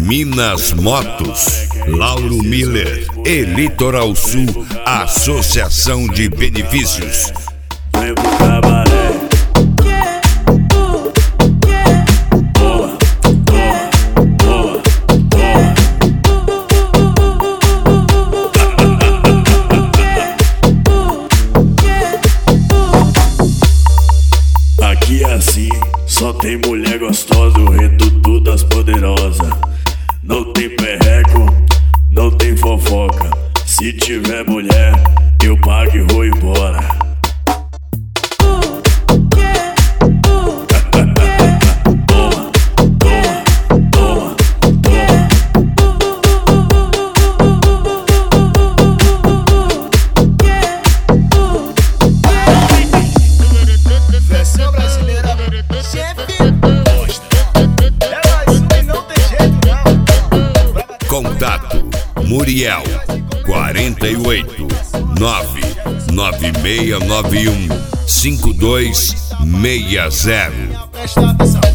Minas Motos, Lauro Miller e Litoral Sul, Associação de Benefícios. Vem pro cabaré. Boa, boa, boa, boa. Aqui é assim, só tem mulher gostosa, o reduto das poderosas. Não tem perreco, não tem fofoca. Se tiver mulher, eu pago e vou embora. Versão brasileira, chefe. Ela isso não tem jeito não. Contato Muriel 48 99691 5260. Presta atenção.